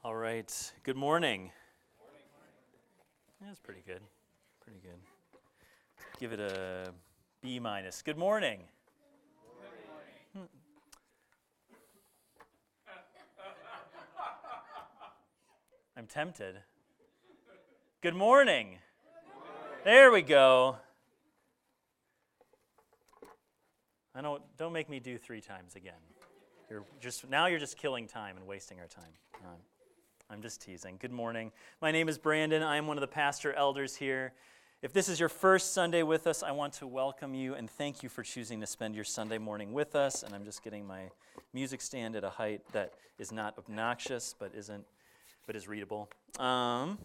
All right. Good morning. That's pretty good. Pretty good. Give it a B minus. Good morning. I'm tempted. Good morning. There we go. Don't make me do 3 times again. You're just killing time and wasting our time. I'm just teasing. Good morning. My name is Brandon. I am one of the pastor elders here. If this is your first Sunday with us, I want to welcome you and thank you for choosing to spend your Sunday morning with us. And I'm just getting my music stand at a height that is not obnoxious, but is readable. And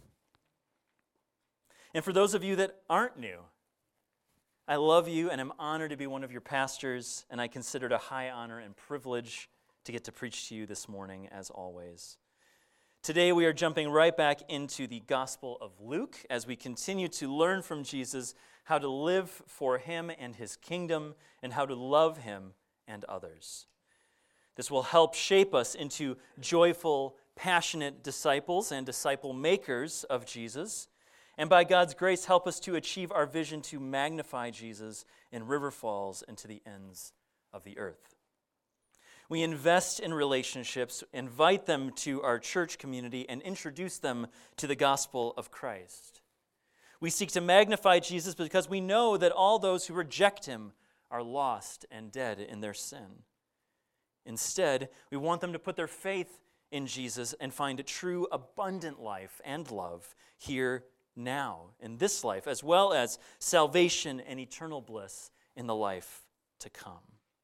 for those of you that aren't new, I love you and I'm honored to be one of your pastors, and I consider it a high honor and privilege to get to preach to you this morning, as always. Today we are jumping right back into the Gospel of Luke as we continue to learn from Jesus how to live for Him and His kingdom and how to love Him and others. This will help shape us into joyful, passionate disciples and disciple makers of Jesus, and by God's grace help us to achieve our vision to magnify Jesus in River Falls and to the ends of the earth. We invest in relationships, invite them to our church community, and introduce them to the gospel of Christ. We seek to magnify Jesus because we know that all those who reject Him are lost and dead in their sin. Instead, we want them to put their faith in Jesus and find a true, abundant life and love here now, in this life, as well as salvation and eternal bliss in the life to come.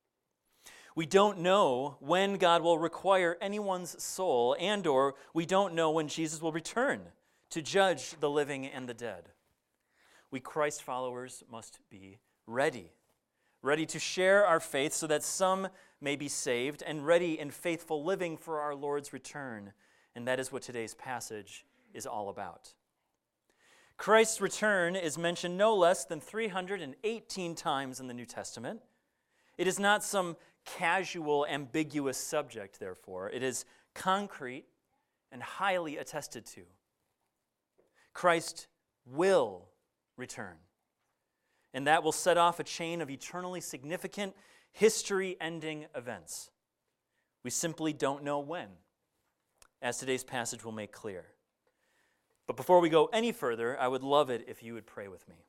We don't know when God will require anyone's soul, and/or we don't know when Jesus will return to judge the living and the dead. We Christ followers must be ready to share our faith so that some may be saved, and ready in faithful living for our Lord's return. And that is what today's passage is all about. Christ's return is mentioned no less than 318 times in the New Testament. It is not some casual, ambiguous subject, therefore. It is concrete and highly attested to. Christ will return. And that will set off a chain of eternally significant, history-ending events. We simply don't know when, as today's passage will make clear. But before we go any further, I would love it if you would pray with me.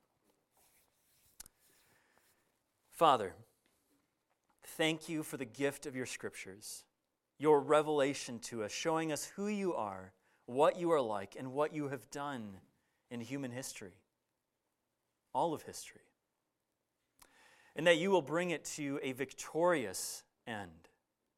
Father, thank you for the gift of your scriptures, your revelation to us, showing us who you are, what you are like, and what you have done in human history, all of history, and that you will bring it to a victorious end.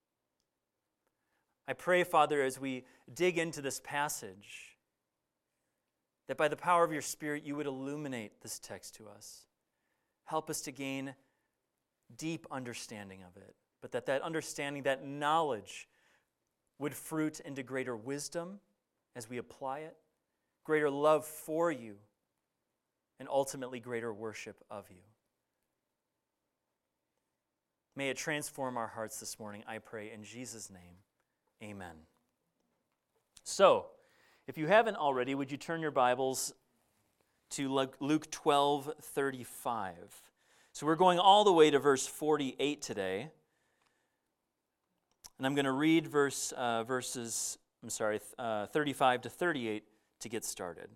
I pray, Father, as we dig into this passage, that by the power of your Spirit you would illuminate this text to us. Help us to gain deep understanding of it, but that understanding, that knowledge would fruit into greater wisdom as we apply it, greater love for you, and ultimately greater worship of you. May it transform our hearts this morning, I pray in Jesus' name. Amen. So, if you haven't already, would you turn your Bibles to Luke 12:35. So we're going all the way to verse 48 today. And I'm going to read verses 35 to 38 to get started.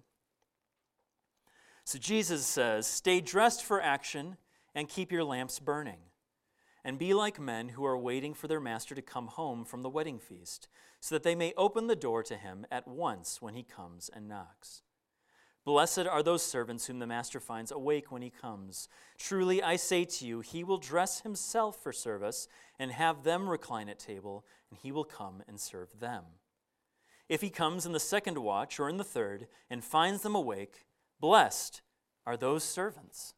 So Jesus says, "Stay dressed for action and keep your lamps burning. And be like men who are waiting for their master to come home from the wedding feast, so that they may open the door to him at once when he comes and knocks. Blessed are those servants whom the master finds awake when he comes. Truly, I say to you, he will dress himself for service and have them recline at table, and he will come and serve them. If he comes in the second watch or in the third and finds them awake, blessed are those servants."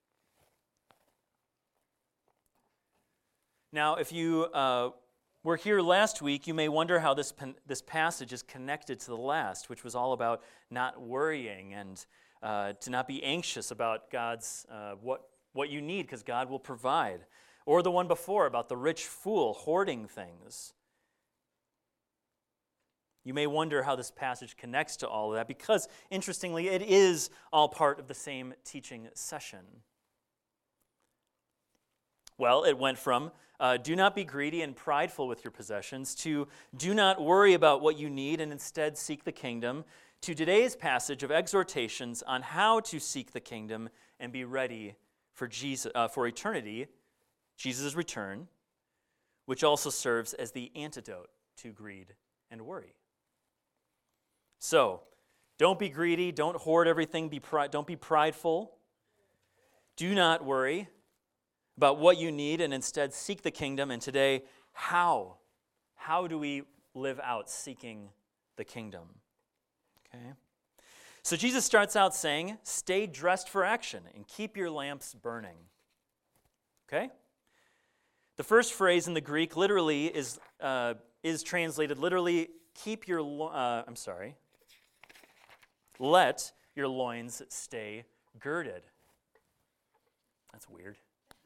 Now, if you were here last week, you may wonder how this passage is connected to the last, which was all about not worrying and to not be anxious about God's what you need, because God will provide. Or the one before about the rich fool hoarding things. You may wonder how this passage connects to all of that because, interestingly, it is all part of the same teaching session. Well, it went from do not be greedy and prideful with your possessions to do not worry about what you need and instead seek the kingdom, to today's passage of exhortations on how to seek the kingdom and be ready for for eternity, Jesus' return, which also serves as the antidote to greed and worry. So, don't be greedy, don't hoard everything, don't be prideful. Do not worry about what you need and instead seek the kingdom. And today, how? How do we live out seeking the kingdom? Okay. So Jesus starts out saying, stay dressed for action and keep your lamps burning. Okay? The first phrase in the Greek literally is translated literally, let your loins stay girded. That's weird.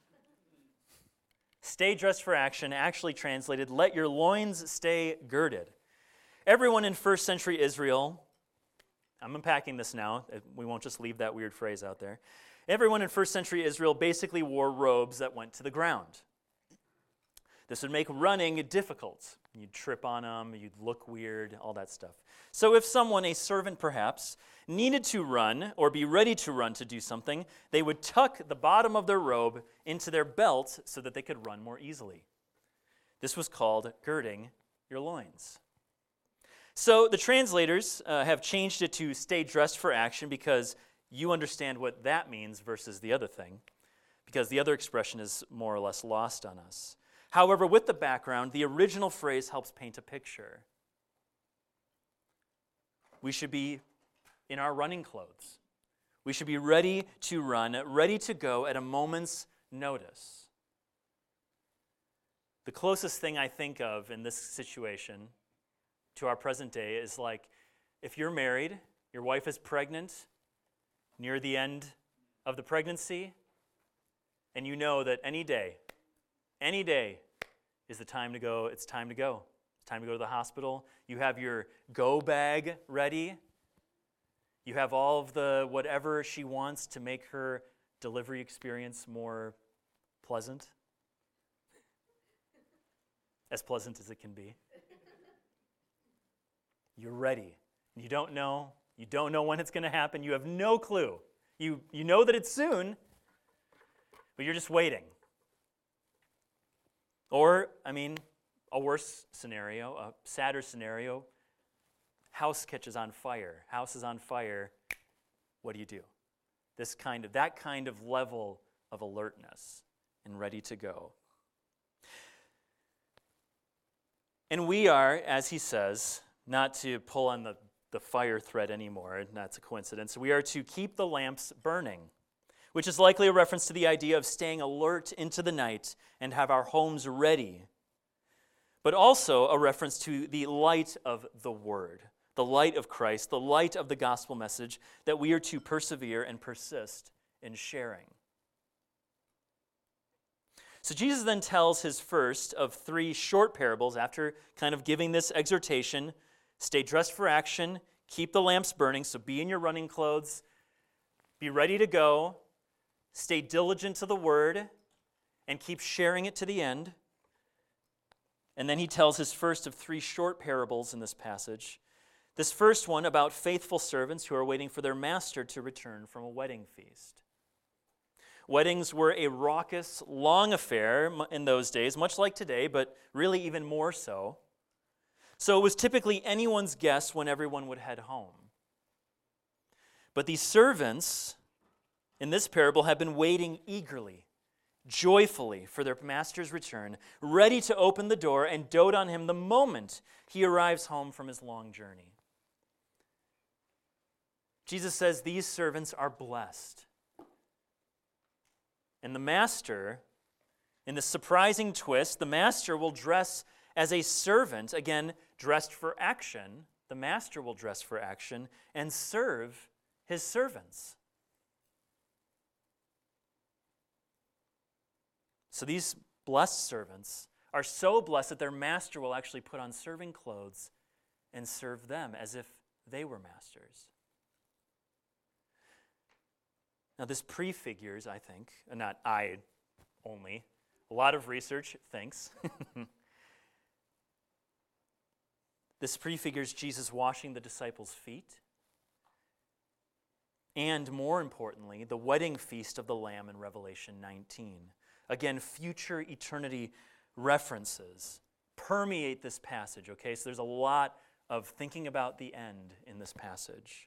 Stay dressed for action, actually translated, let your loins stay girded. Everyone in first century Israel, I'm unpacking this now, we won't just leave that weird phrase out there. Everyone in first century Israel basically wore robes that went to the ground. This would make running difficult. You'd trip on them, you'd look weird, all that stuff. So if someone, a servant perhaps, needed to run or be ready to run to do something, they would tuck the bottom of their robe into their belt so that they could run more easily. This was called girding your loins. So the translators have changed it to stay dressed for action because you understand what that means versus the other thing, because the other expression is more or less lost on us. However, with the background, the original phrase helps paint a picture. We should be in our running clothes. We should be ready to run, ready to go at a moment's notice. The closest thing I think of in this situation to our present day is like if you're married, your wife is pregnant, near the end of the pregnancy, and you know that any day is the time to go. It's time to go. It's time to go to the hospital. You have your go bag ready. You have all of the whatever she wants to make her delivery experience more pleasant. As pleasant as it can be. You're ready. You don't know when it's going to happen. You have no clue. You know that it's soon, but you're just waiting. Or, a worse scenario, a sadder scenario, house catches on fire. House is on fire. What do? That kind of level of alertness and ready to go. And we are, as he says, not to pull on the fire thread anymore, that's a coincidence. We are to keep the lamps burning, which is likely a reference to the idea of staying alert into the night and have our homes ready, but also a reference to the light of the Word, the light of Christ, the light of the gospel message that we are to persevere and persist in sharing. So Jesus then tells his first of three short parables after kind of giving this exhortation: stay dressed for action, keep the lamps burning, so be in your running clothes, be ready to go, stay diligent to the word, and keep sharing it to the end. And then he tells his first of three short parables in this passage. This first one about faithful servants who are waiting for their master to return from a wedding feast. Weddings were a raucous, long affair in those days, much like today, but really even more so. So it was typically anyone's guess when everyone would head home. But these servants in this parable have been waiting eagerly, joyfully for their master's return, ready to open the door and dote on him the moment he arrives home from his long journey. Jesus says these servants are blessed. And the master, in this surprising twist, the master will dress as a servant, again, dressed for action. The master will dress for action and serve his servants. So these blessed servants are so blessed that their master will actually put on serving clothes and serve them as if they were masters. Now, this prefigures, I think, not I only, a lot of research thinks, this prefigures Jesus washing the disciples' feet, and more importantly, the wedding feast of the Lamb in Revelation 19. Again, future eternity references permeate this passage, okay? So there's a lot of thinking about the end in this passage.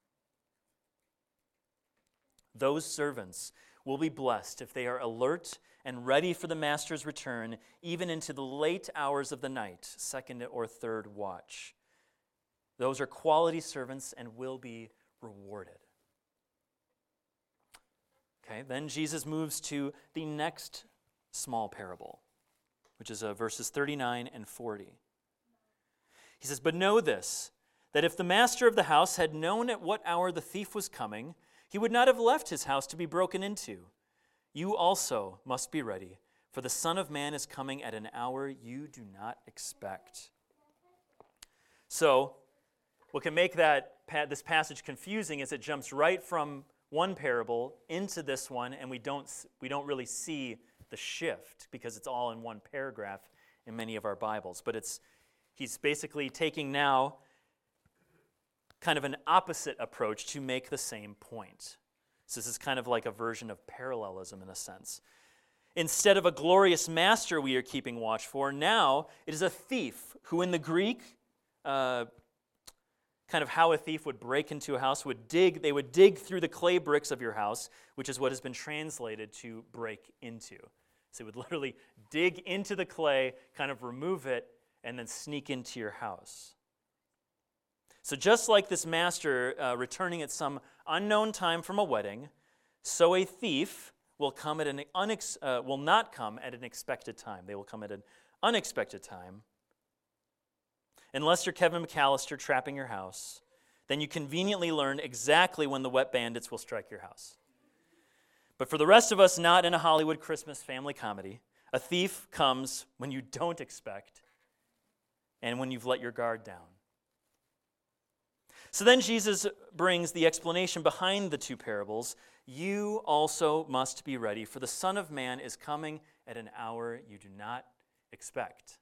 Those servants will be blessed if they are alert and ready for the master's return, even into the late hours of the night, second or third watch. Those are quality servants and will be rewarded. Okay, then Jesus moves to the next small parable, which is verses 39 and 40. He says, "But know this, that if the master of the house had known at what hour the thief was coming, he would not have left his house to be broken into. You also must be ready, for the Son of Man is coming at an hour you do not expect." So, what can make this passage confusing is it jumps right from one parable into this one, and we don't really see the shift because it's all in one paragraph in many of our Bibles. But he's basically taking now kind of an opposite approach to make the same point. So this is kind of like a version of parallelism in a sense. Instead of a glorious master we are keeping watch for, now it is a thief who in the Greek, kind of how a thief would break into a house, they would dig through the clay bricks of your house, which is what has been translated to break into. So they would literally dig into the clay, kind of remove it, and then sneak into your house. So just like this master returning at some unknown time from a wedding, so a thief will not come at an expected time. They will come at an unexpected time. Unless you're Kevin McAllister trapping your house, then you conveniently learn exactly when the wet bandits will strike your house. But for the rest of us not in a Hollywood Christmas family comedy, a thief comes when you don't expect and when you've let your guard down. So then Jesus brings the explanation behind the two parables. You also must be ready, for the Son of Man is coming at an hour you do not expect.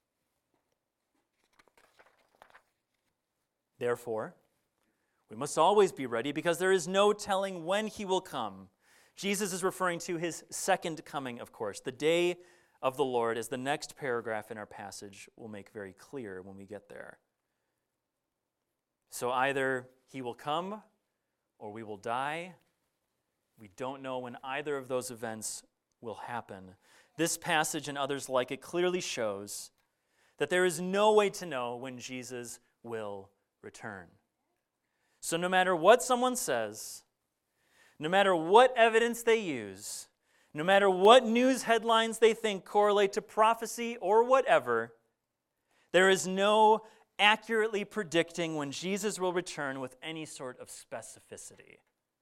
Therefore, we must always be ready because there is no telling when he will come. Jesus is referring to his second coming, of course. The day of the Lord, as the next paragraph in our passage will make very clear when we get there. So either he will come or we will die. We don't know when either of those events will happen. This passage and others like it clearly shows that there is no way to know when Jesus will return. So no matter what someone says, no matter what evidence they use, no matter what news headlines they think correlate to prophecy or whatever, there is no accurately predicting when Jesus will return with any sort of specificity.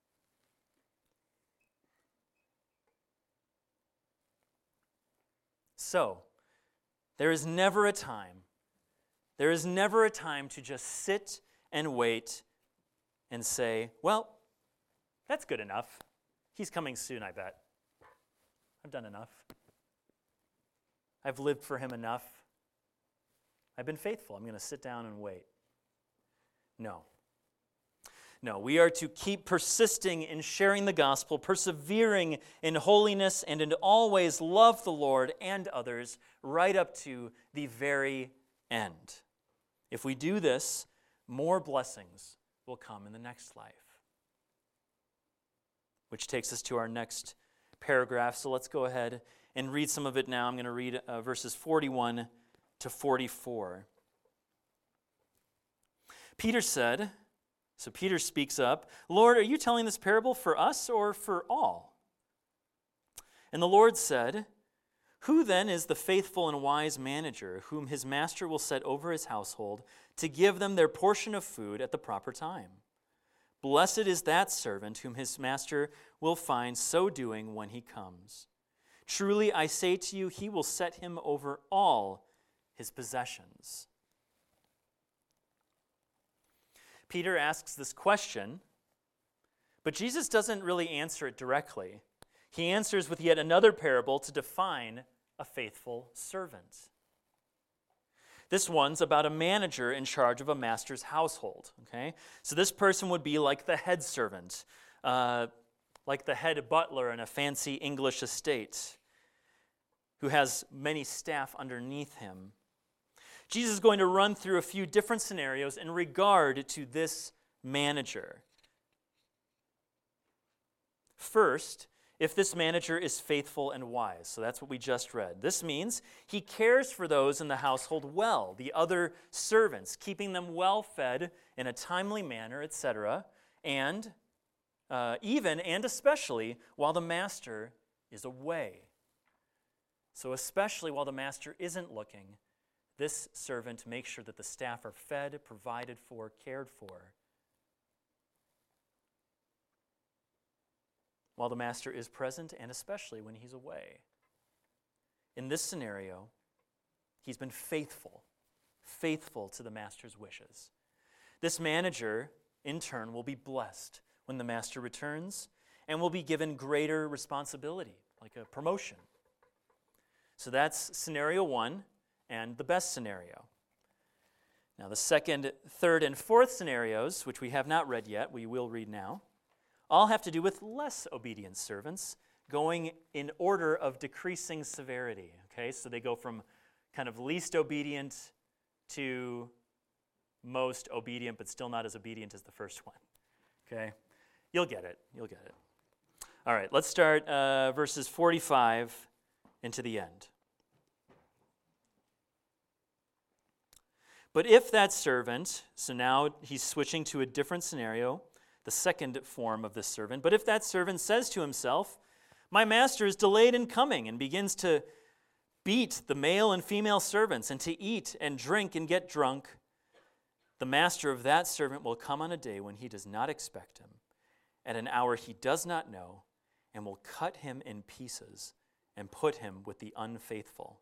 So, there is never a time to just sit and wait and say, well, that's good enough. He's coming soon, I bet. I've done enough. I've lived for him enough. I've been faithful. I'm going to sit down and wait. No, we are to keep persisting in sharing the gospel, persevering in holiness, and in always love the Lord and others right up to the very end. If we do this, more blessings will come in the next life. Which takes us to our next paragraph. So let's go ahead and read some of it now. I'm going to read verses 41 to 44. Peter speaks up, "Lord, are you telling this parable for us or for all?" And the Lord said, "Who then is the faithful and wise manager whom his master will set over his household to give them their portion of food at the proper time? Blessed is that servant whom his master will find so doing when he comes. Truly, I say to you, he will set him over all his possessions." Peter asks this question, but Jesus doesn't really answer it directly. He answers with yet another parable to define a faithful servant. This one's about a manager in charge of a master's household. Okay, so this person would be like the head servant, like the head butler in a fancy English estate, who has many staff underneath him. Jesus is going to run through a few different scenarios in regard to this manager. First, if this manager is faithful and wise. So that's what we just read. This means he cares for those in the household well, the other servants, keeping them well fed in a timely manner, etc., and even and especially while the master is away. So especially while the master isn't looking, this servant makes sure that the staff are fed, provided for, cared for, while the master is present, and especially when he's away. In this scenario, he's been faithful to the master's wishes. This manager, in turn, will be blessed when the master returns and will be given greater responsibility, like a promotion. So that's scenario one and the best scenario. Now the second, third, and fourth scenarios, which we have not read yet, we will read now, all have to do with less obedient servants going in order of decreasing severity. Okay, so they go from kind of least obedient to most obedient, but still not as obedient as the first one. Okay, you'll get it. All right, let's start verses 45 into the end. But if that servant, so now he's switching to a different scenario, the second form of this servant. But if that servant says to himself, "My master is delayed in coming," and begins to beat the male and female servants and to eat and drink and get drunk, the master of that servant will come on a day when he does not expect him, at an hour he does not know, and will cut him in pieces and put him with the unfaithful.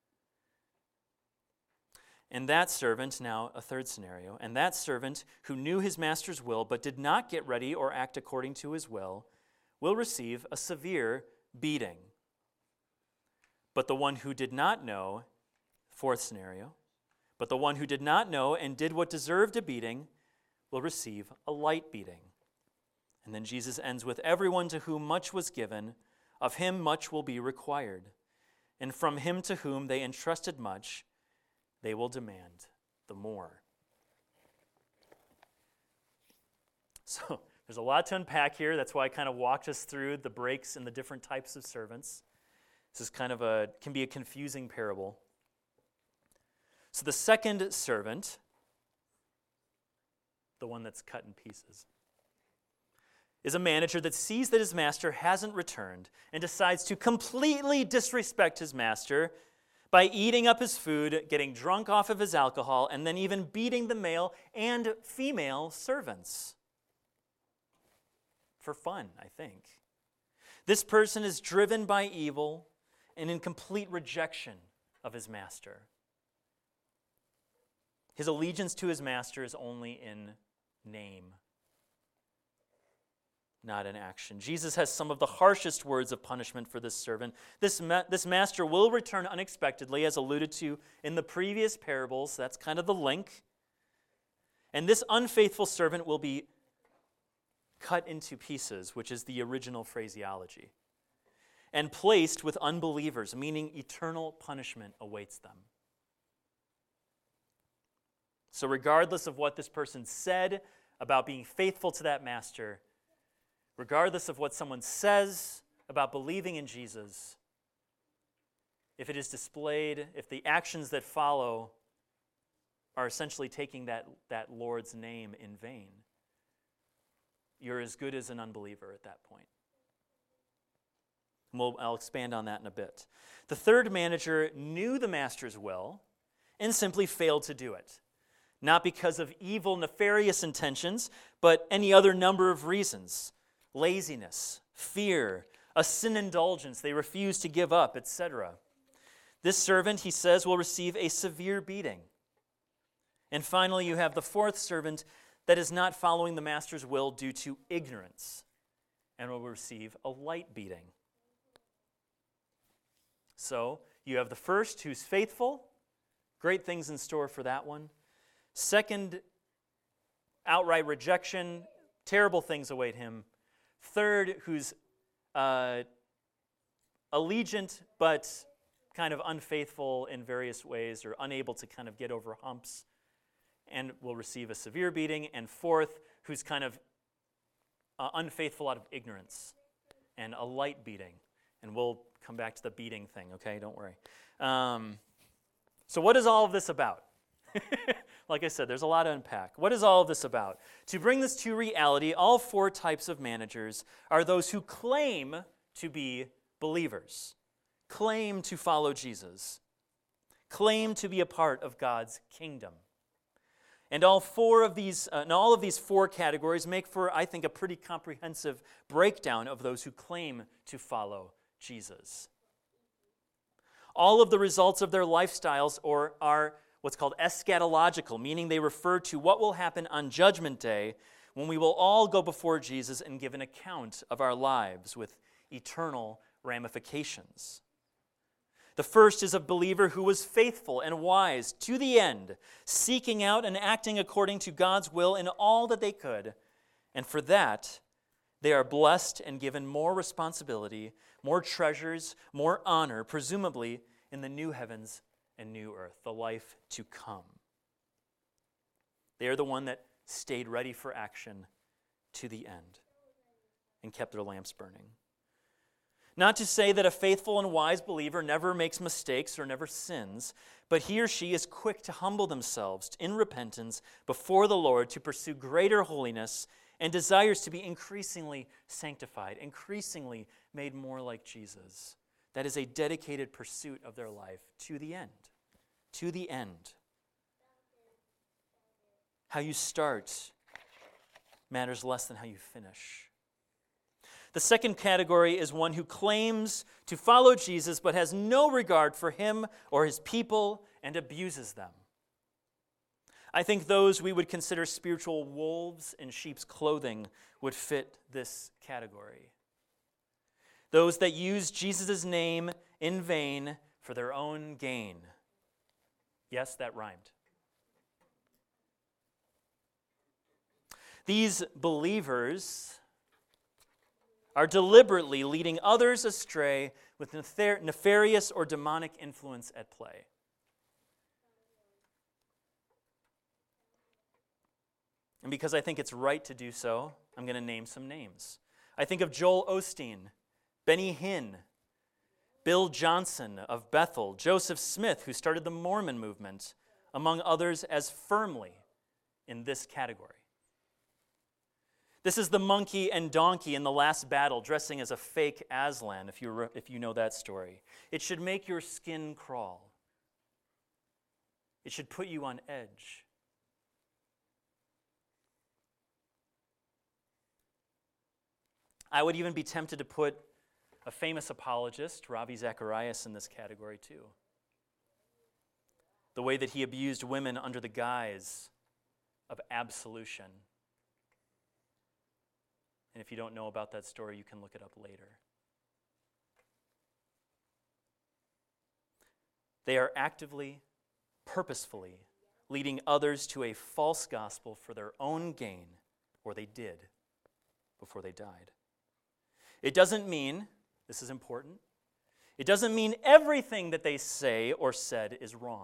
And that servant, now a third scenario, and that servant who knew his master's will but did not get ready or act according to his will receive a severe beating. But the one who did not know, fourth scenario, but the one who did not know and did what deserved a beating will receive a light beating. And then Jesus ends with, "Everyone to whom much was given, of him much will be required. And from him to whom they entrusted much, they will demand the more." So there's a lot to unpack here. That's why I kind of walked us through the breaks in the different types of servants. This is kind of can be a confusing parable. So the second servant, the one that's cut in pieces, is a manager that sees that his master hasn't returned and decides to completely disrespect his master by eating up his food, getting drunk off of his alcohol, and then even beating the male and female servants. For fun, I think. This person is driven by evil and in complete rejection of his master. His allegiance to his master is only in name, not in action. Jesus has some of the harshest words of punishment for this servant. This master will return unexpectedly, as alluded to in the previous parables. That's kind of the link. And this unfaithful servant will be cut into pieces, which is the original phraseology, and placed with unbelievers, meaning eternal punishment awaits them. So regardless of what this person said about being faithful to that master, regardless of what someone says about believing in Jesus, if it is displayed, if the actions that follow are essentially taking that Lord's name in vain, you're as good as an unbeliever at that point. I'll expand on that in a bit. The third manager knew the master's will and simply failed to do it. Not because of evil, nefarious intentions, but any other number of reasons. Laziness, fear, a sin indulgence they refuse to give up, etc. This servant, he says, will receive a severe beating. And finally, you have the fourth servant that is not following the master's will due to ignorance and will receive a light beating. So you have the first who's faithful, great things in store for that one. Second, outright rejection, terrible things await him. Third, who's allegiant but kind of unfaithful in various ways or unable to kind of get over humps and will receive a severe beating. And fourth, who's kind of unfaithful out of ignorance and a light beating. And we'll come back to the beating thing, okay? Don't worry. So what is all of this about? Like I said, there's a lot to unpack. What is all of this about? To bring this to reality, all four types of managers are those who claim to be believers, claim to follow Jesus, claim to be a part of God's kingdom. And all of these four categories make for, I think, a pretty comprehensive breakdown of those who claim to follow Jesus. All of the results of their lifestyles are what's called eschatological, meaning they refer to what will happen on Judgment Day when we will all go before Jesus and give an account of our lives with eternal ramifications. The first is a believer who was faithful and wise to the end, seeking out and acting according to God's will in all that they could. And for that, they are blessed and given more responsibility, more treasures, more honor, presumably in the new heavens and new earth, the life to come. They are the one that stayed ready for action to the end and kept their lamps burning. Not to say that a faithful and wise believer never makes mistakes or never sins, but he or she is quick to humble themselves in repentance before the Lord to pursue greater holiness and desires to be increasingly sanctified, increasingly made more like Jesus. That is a dedicated pursuit of their life to the end. To the end. How you start matters less than how you finish. The second category is one who claims to follow Jesus but has no regard for him or his people and abuses them. I think those we would consider spiritual wolves in sheep's clothing would fit this category. Those that use Jesus' name in vain for their own gain. Yes, that rhymed. These believers are deliberately leading others astray with nefarious or demonic influence at play. And because I think it's right to do so, I'm going to name some names. I think of Joel Osteen, Benny Hinn, Bill Johnson of Bethel, Joseph Smith, who started the Mormon movement, among others, as firmly in this category. This is the monkey and donkey in the last battle dressing as a fake Aslan, if you know that story. It should make your skin crawl. It should put you on edge. I would even be tempted to put a famous apologist, Ravi Zacharias, in this category too. The way that he abused women under the guise of absolution. And if you don't know about that story, you can look it up later. They are actively, purposefully leading others to a false gospel for their own gain, or they did before they died. It doesn't mean, this is important, it doesn't mean everything that they say or said is wrong.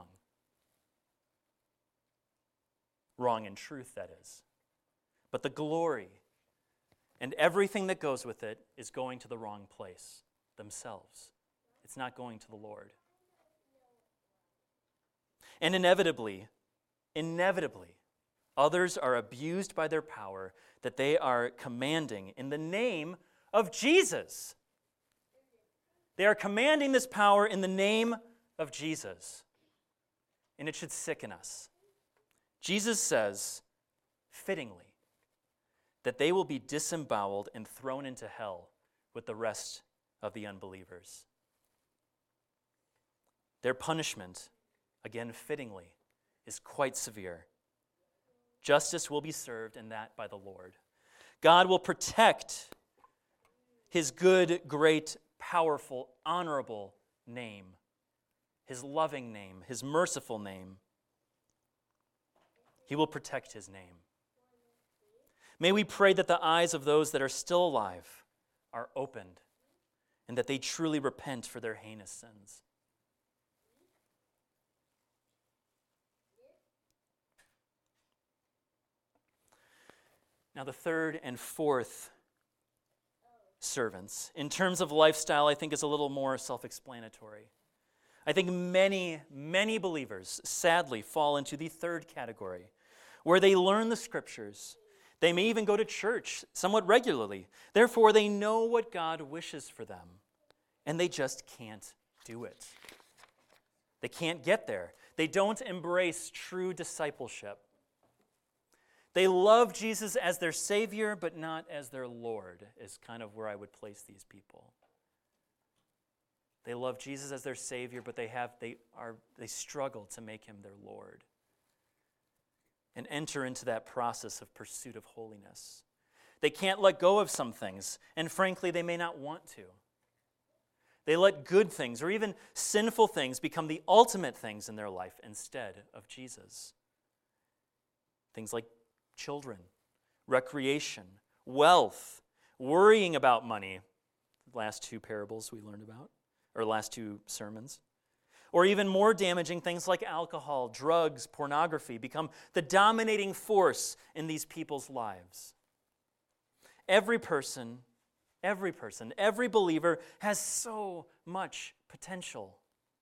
Wrong in truth, that is. But the glory and everything that goes with it is going to the wrong place themselves. It's not going to the Lord. And inevitably, others are abused by their power that they are commanding in the name of Jesus. They are commanding this power in the name of Jesus. And it should sicken us. Jesus says, fittingly, that they will be disemboweled and thrown into hell with the rest of the unbelievers. Their punishment, again fittingly, is quite severe. Justice will be served, and that by the Lord. God will protect his good, great, powerful, honorable name, his loving name, his merciful name. He will protect his name. May we pray that the eyes of those that are still alive are opened and that they truly repent for their heinous sins. Now, the third and fourth servants, in terms of lifestyle, I think is a little more self-explanatory. I think many, many believers, sadly, fall into the third category, where they learn the scriptures. They may even go to church somewhat regularly. Therefore, they know what God wishes for them, and they just can't do it. They can't get there. They don't embrace true discipleship. They love Jesus as their Savior, but not as their Lord, is kind of where I would place these people. They love Jesus as their Savior, but they struggle to make him their Lord and enter into that process of pursuit of holiness. They can't let go of some things, and frankly, they may not want to. They let good things or even sinful things become the ultimate things in their life instead of Jesus. Things like children, recreation, wealth, worrying about money, the last two parables we learned about, or last two sermons. Or even more damaging, things like alcohol, drugs, pornography become the dominating force in these people's lives. Every person, every believer has so much potential.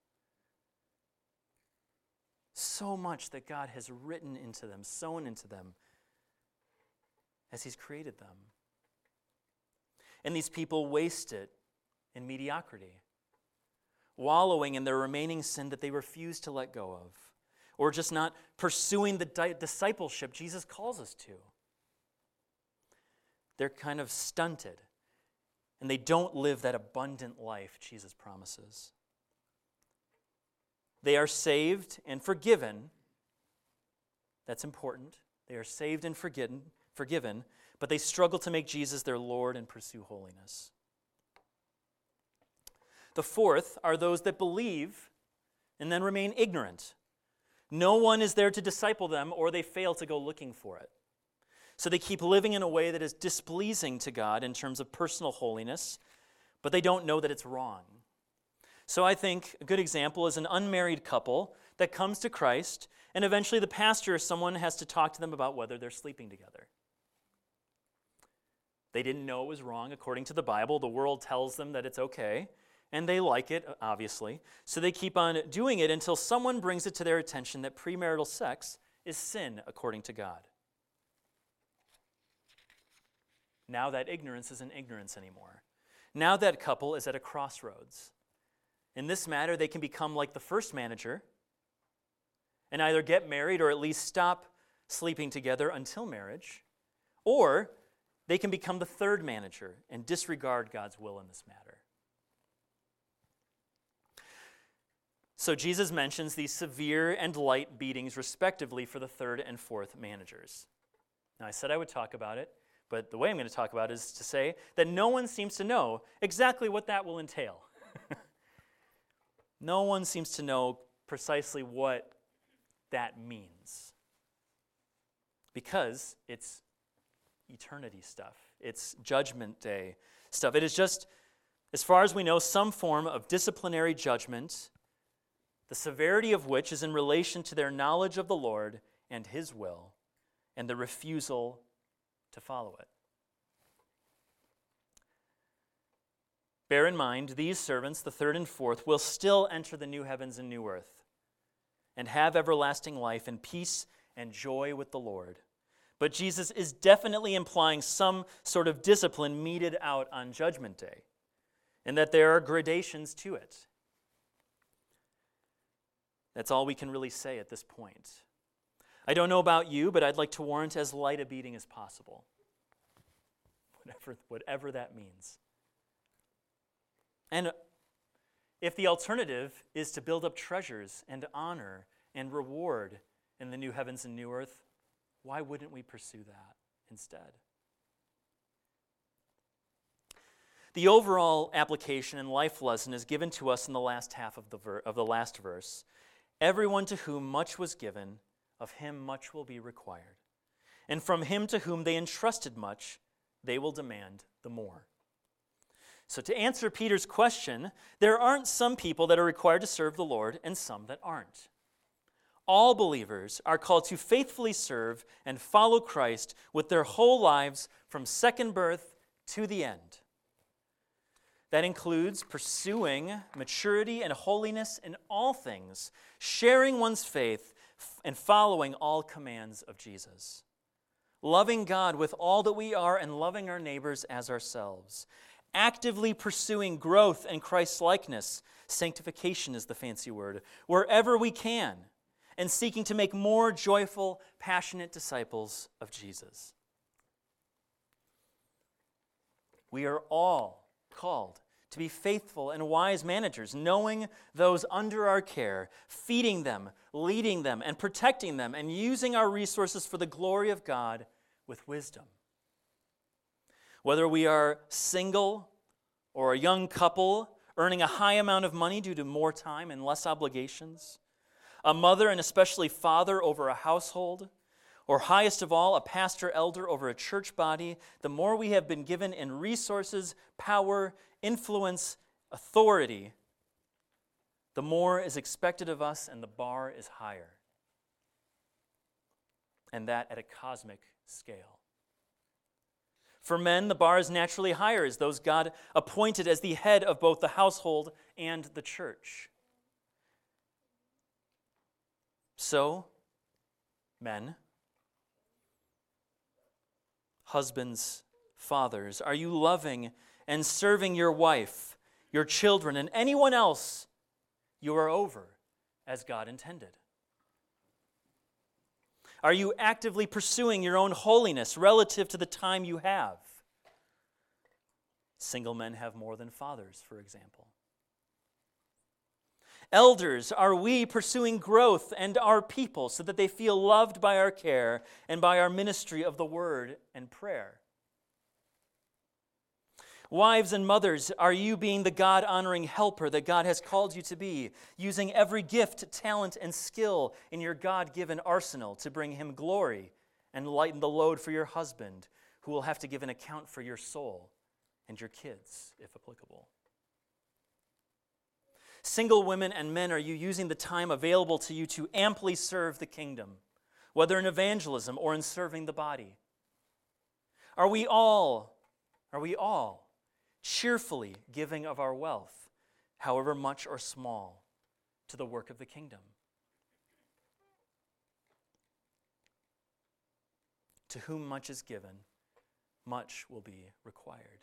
So much that God has written into them, sown into them, as he's created them. And these people waste it in mediocrity, wallowing in their remaining sin that they refuse to let go of, or just not pursuing the discipleship Jesus calls us to. They're kind of stunted, and they don't live that abundant life Jesus promises. They are saved and forgiven. That's important. They are saved and forgiven, but they struggle to make Jesus their Lord and pursue holiness. The fourth are those that believe and then remain ignorant. No one is there to disciple them, or they fail to go looking for it. So they keep living in a way that is displeasing to God in terms of personal holiness, but they don't know that it's wrong. So I think a good example is an unmarried couple that comes to Christ, and eventually the pastor or someone has to talk to them about whether they're sleeping together. They didn't know it was wrong according to the Bible. The world tells them that it's okay, and they like it, obviously. So they keep on doing it until someone brings it to their attention that premarital sex is sin according to God. Now that ignorance isn't ignorance anymore. Now that couple is at a crossroads. In this matter, they can become like the first manager and either get married or at least stop sleeping together until marriage, or they can become the third manager and disregard God's will in this matter. So Jesus mentions these severe and light beatings respectively for the third and fourth managers. Now I said I would talk about it, but the way I'm going to talk about it is to say that no one seems to know exactly what that will entail. No one seems to know precisely what that means, because it's eternity stuff. It's judgment day stuff. It is just, as far as we know, some form of disciplinary judgment, the severity of which is in relation to their knowledge of the Lord and his will, and the refusal to follow it. Bear in mind, these servants, the third and fourth, will still enter the new heavens and new earth and have everlasting life and peace and joy with the Lord. But Jesus is definitely implying some sort of discipline meted out on Judgment Day, and that there are gradations to it. That's all we can really say at this point. I don't know about you, but I'd like to warrant as light a beating as possible, whatever that means. And if the alternative is to build up treasures and honor and reward in the new heavens and new earth, Why wouldn't we pursue that instead? The overall application and life lesson is given to us in the last half of the last verse. Everyone to whom much was given, of him much will be required. And from him to whom they entrusted much, they will demand the more. So to answer Peter's question, there aren't some people that are required to serve the Lord and some that aren't. All believers are called to faithfully serve and follow Christ with their whole lives from second birth to the end. That includes pursuing maturity and holiness in all things, sharing one's faith, and following all commands of Jesus. Loving God with all that we are and loving our neighbors as ourselves. Actively pursuing growth and Christ-likeness, sanctification is the fancy word, wherever we can, and seeking to make more joyful, passionate disciples of Jesus. We are all called to be faithful and wise managers, knowing those under our care, feeding them, leading them, and protecting them, and using our resources for the glory of God with wisdom. Whether we are single or a young couple earning a high amount of money due to more time and less obligations, a mother and especially father over a household, or highest of all, a pastor elder over a church body, the more we have been given in resources, power, influence, authority, the more is expected of us and the bar is higher. And that at a cosmic scale. For men, the bar is naturally higher as those God appointed as the head of both the household and the church. So, men, husbands, fathers, are you loving and serving your wife, your children, and anyone else you are over as God intended? Are you actively pursuing your own holiness relative to the time you have? Single men have more than fathers, for example. Elders, are we pursuing growth and our people so that they feel loved by our care and by our ministry of the word and prayer? Wives and mothers, are you being the God-honoring helper that God has called you to be, using every gift, talent, and skill in your God-given arsenal to bring him glory and lighten the load for your husband, who will have to give an account for your soul and your kids, if applicable? Single women and men, are you using the time available to you to amply serve the kingdom, whether in evangelism or in serving the body? Are we all cheerfully giving of our wealth, however much or small, to the work of the kingdom? To whom much is given, much will be required.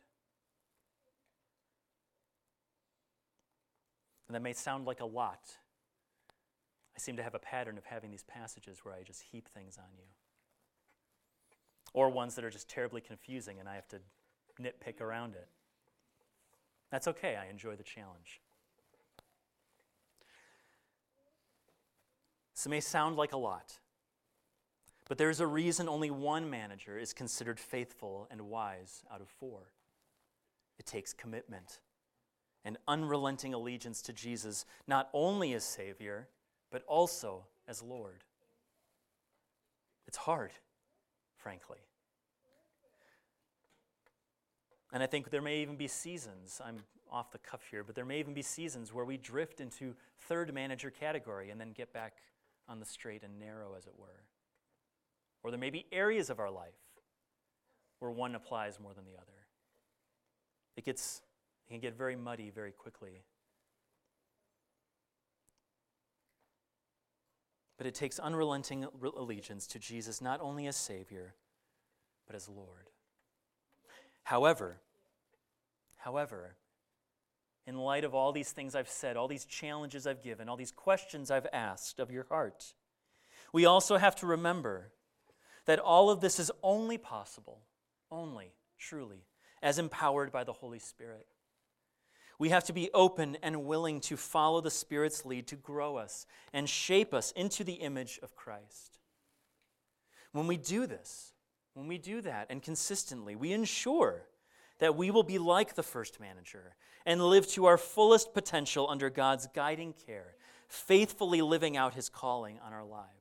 And that may sound like a lot. I seem to have a pattern of having these passages where I just heap things on you. Or ones that are just terribly confusing and I have to nitpick around it. That's okay, I enjoy the challenge. This may sound like a lot, but there's a reason only one manager is considered faithful and wise out of 4. It takes commitment and unrelenting allegiance to Jesus, not only as Savior, but also as Lord. It's hard, frankly. And I think there may even be seasons, I'm off the cuff here, but there may even be seasons where we drift into third manager category and then get back on the straight and narrow, as it were. Or there may be areas of our life where one applies more than the other. It can get very muddy very quickly. But it takes unrelenting allegiance to Jesus, not only as Savior, but as Lord. However, in light of all these things I've said, all these challenges I've given, all these questions I've asked of your heart, we also have to remember that all of this is only possible, truly, as empowered by the Holy Spirit. We have to be open and willing to follow the Spirit's lead to grow us and shape us into the image of Christ. When we do this, when we do that and consistently, we ensure that we will be like the first manager and live to our fullest potential under God's guiding care, faithfully living out his calling on our lives.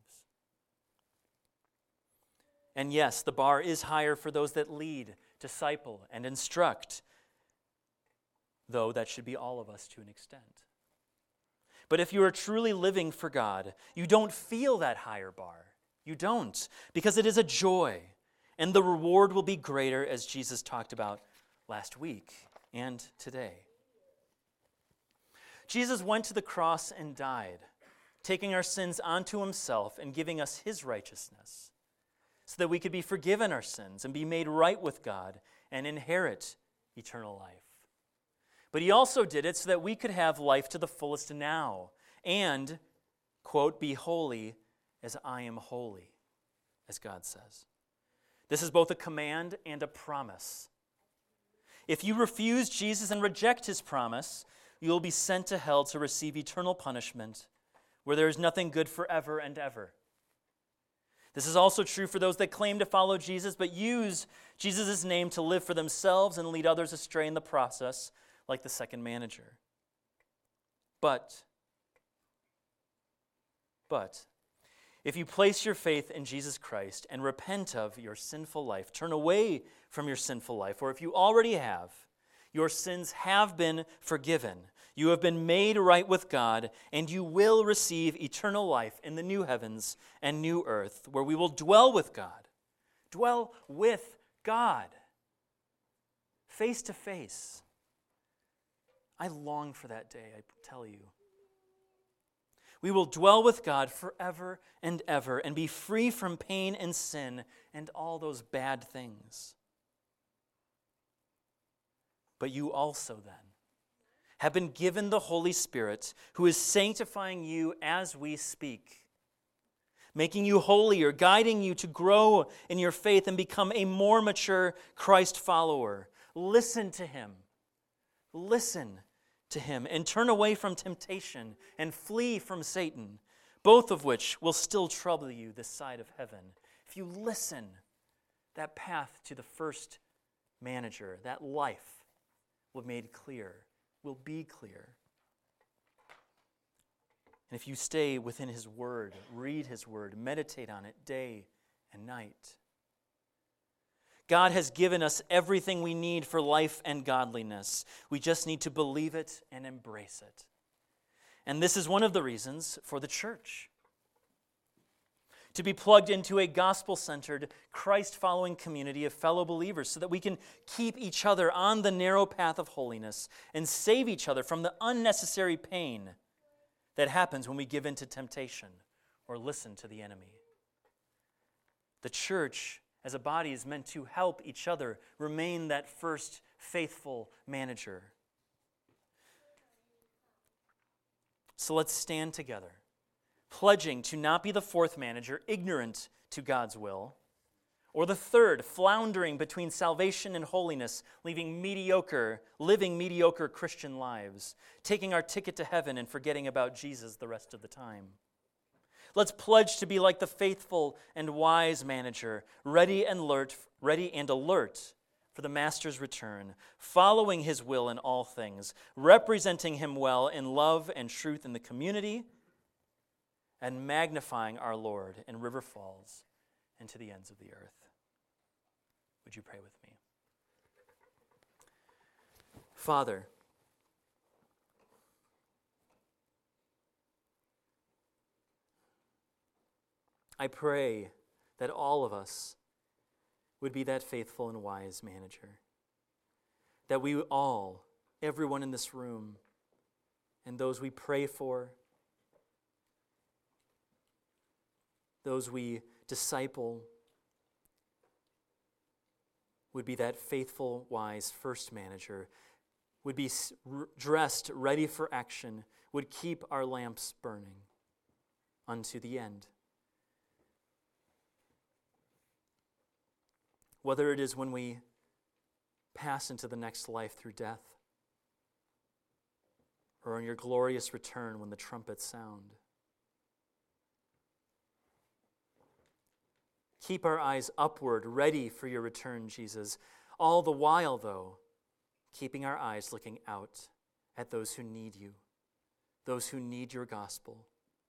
And yes, the bar is higher for those that lead, disciple, and instruct, though that should be all of us to an extent. But if you are truly living for God, you don't feel that higher bar. You don't, because it is a joy, and the reward will be greater, as Jesus talked about last week and today. Jesus went to the cross and died, taking our sins onto himself and giving us his righteousness, so that we could be forgiven our sins and be made right with God and inherit eternal life. But he also did it so that we could have life to the fullest now and, quote, be holy as I am holy, as God says. This is both a command and a promise. If you refuse Jesus and reject his promise, you will be sent to hell to receive eternal punishment, where there is nothing good forever and ever. This is also true for those that claim to follow Jesus, but use Jesus' name to live for themselves and lead others astray in the process, like the second manager. But, if you place your faith in Jesus Christ and repent of your sinful life, turn away from your sinful life, or if you already have, your sins have been forgiven. You have been made right with God, and you will receive eternal life in the new heavens and new earth, where we will dwell with God. Dwell with God, face to face. I long for that day, I tell you. We will dwell with God forever and ever and be free from pain and sin and all those bad things. But you also then have been given the Holy Spirit, who is sanctifying you as we speak, making you holier, guiding you to grow in your faith and become a more mature Christ follower. Listen to him. Listen to him and turn away from temptation and flee from Satan, both of which will still trouble you this side of heaven. If you listen, that path to the first manager, that life will be made clear, will be clear. And if you stay within his word, read his word, meditate on it day and night, God has given us everything we need for life and godliness. We just need to believe it and embrace it. And this is one of the reasons for the church. To be plugged into a gospel-centered, Christ-following community of fellow believers so that we can keep each other on the narrow path of holiness and save each other from the unnecessary pain that happens when we give in to temptation or listen to the enemy. The church as a body is meant to help each other remain that first faithful manager. So let's stand together, pledging to not be the fourth manager, ignorant to God's will, or the third, floundering between salvation and holiness, living mediocre Christian lives, taking our ticket to heaven and forgetting about Jesus the rest of the time. Let's pledge to be like the faithful and wise manager, ready and alert for the master's return, following his will in all things, representing him well in love and truth in the community, and magnifying our Lord in River Falls and to the ends of the earth. Would you pray with me? Father, I pray that all of us would be that faithful and wise manager. That we all, everyone in this room, and those we pray for, those we disciple, would be that faithful, wise first manager, would be dressed, ready for action, would keep our lamps burning unto the end. Whether it is when we pass into the next life through death, or on your glorious return when the trumpets sound. Keep our eyes upward, ready for your return, Jesus. All the while, though, keeping our eyes looking out at those who need you, those who need your gospel.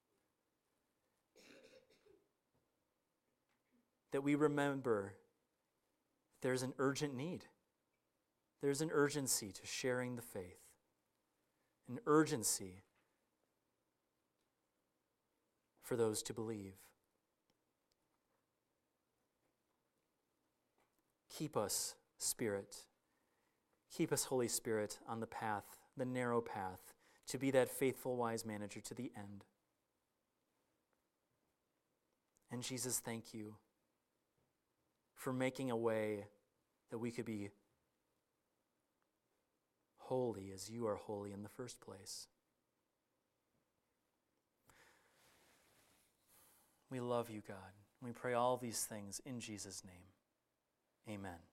That we remember there's an urgent need. There's an urgency to sharing the faith, an urgency for those to believe. Keep us, Spirit. Keep us, Holy Spirit, on the path, the narrow path, to be that faithful, wise manager to the end. And Jesus, thank you for making a way that we could be holy as you are holy in the first place. We love you, God. We pray all these things in Jesus' name. Amen.